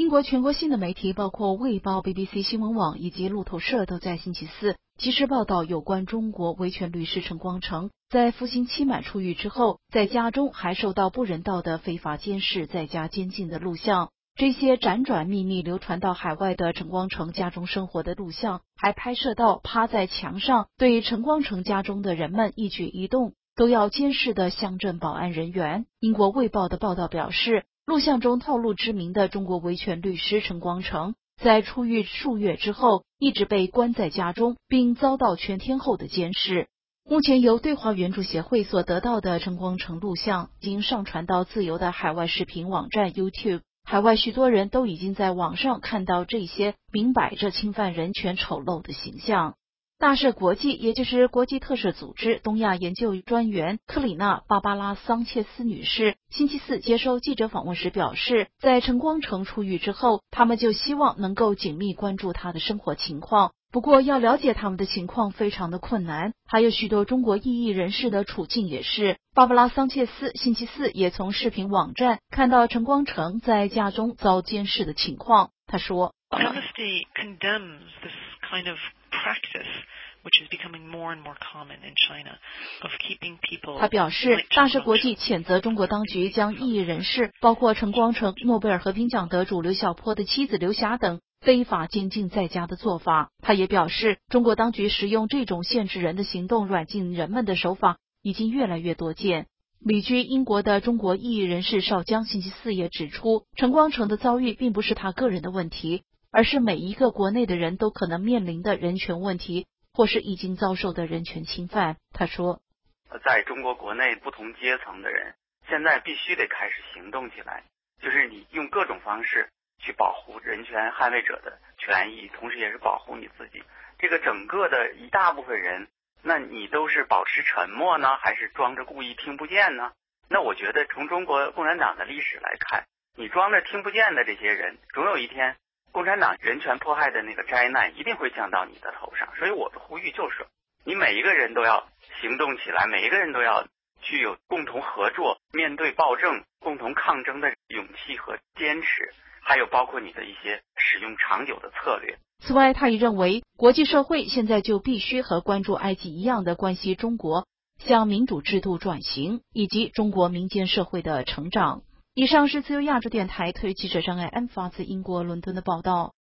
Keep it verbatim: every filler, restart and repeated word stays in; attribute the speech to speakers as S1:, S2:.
S1: 国全国性的媒体，包括《卫报》、B B C 新闻网以及路透社，都在星期四及时报道有关中国维权律师陈光诚在服刑期满出狱之后，在家中还受到不人道的非法监视，在家监禁的录像。这些辗转秘密流传到海外的陈光诚家中生活的录像，还拍摄到趴在墙上对陈光诚家中的人们一举一动都要监视的乡镇保安人员。英国《卫报》的报道表示，录像中透露知名的中国维权律师陈光诚在出狱数月之后，一直被关在家中，并遭到全天候的监视。目前由对华援助协会所得到的陈光诚录像已经上传到自由的海外视频网站 YouTube。海外许多人都已经在网上看到这些明摆着侵犯人权丑陋的形象。大赦国际，也就是国际特赦组织东亚研究专员克里娜·芭芭拉·桑切斯女士星期四接受记者访问时表示，在陈光诚出狱之后，他们就希望能够紧密关注他的生活情况。不过，要了解他们的情况非常的困难，还有许多中国异议人士的处境也是。芭芭拉·桑切斯星期四也从视频网站看到陈光诚在家中遭监视的情况。他说
S2: Amnesty condemns this kind of practice, which is becoming more and more common in China, of keeping people.
S1: 他表示，大赦国际谴责中国当局将异议人士，包括陈光诚、诺贝尔和平奖得主刘晓波的妻子刘霞等非法监禁在家的做法。他也表示，中国当局使用这种限制人的行动软禁人们的手法已经越来越多见。旅居英国的中国异议人士邵江星期四也指出，陈光诚的遭遇并不是他个人的问题，而是每一个国内的人都可能面临的人权问题，或是已经遭受的人权侵犯。他说，
S3: 在中国国内不同阶层的人现在必须得开始行动起来，就是你用各种方式去保护人权捍卫者的权益，同时也是保护你自己。这个整个的一大部分人，那你都是保持沉默呢，还是装着故意听不见呢？那我觉得从中国共产党的历史来看，你装着听不见的这些人，总有一天共产党人权迫害的那个灾难一定会降到你的头上。所以我的呼吁就是，你每一个人都要行动起来，每一个人都要具有共同合作、面对暴政、共同抗争的勇气和坚持，还有包括你的一些使用长久的策略。
S1: 此外，他也认为，国际社会现在就必须和关注埃及一样的关系中国向民主制度转型，以及中国民间社会的成长。以上是自由亚洲电台特约记者张爱安发自英国伦敦的报道。